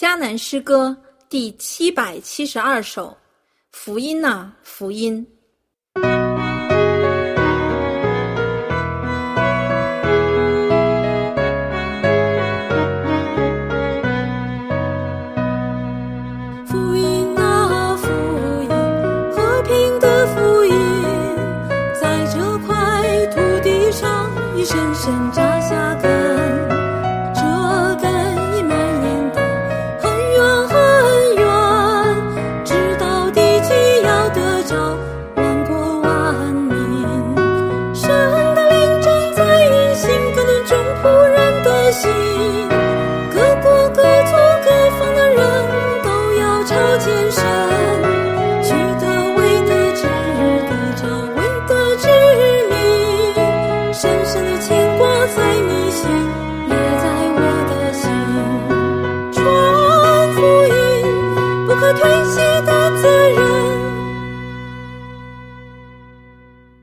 迦南诗歌第772首，福音啊，福音。 福音啊，福音，和平的福音，在这块土地上已深深扎下根。这根已蔓延到很远很远，直到地极要得着万国万民。神的灵正在运行，感动众仆人的心，各国各族各方的人都要朝见神，取得为的之日，得着为的之名。深深的牵挂在你心，也在我的心。传福音，不可推卸的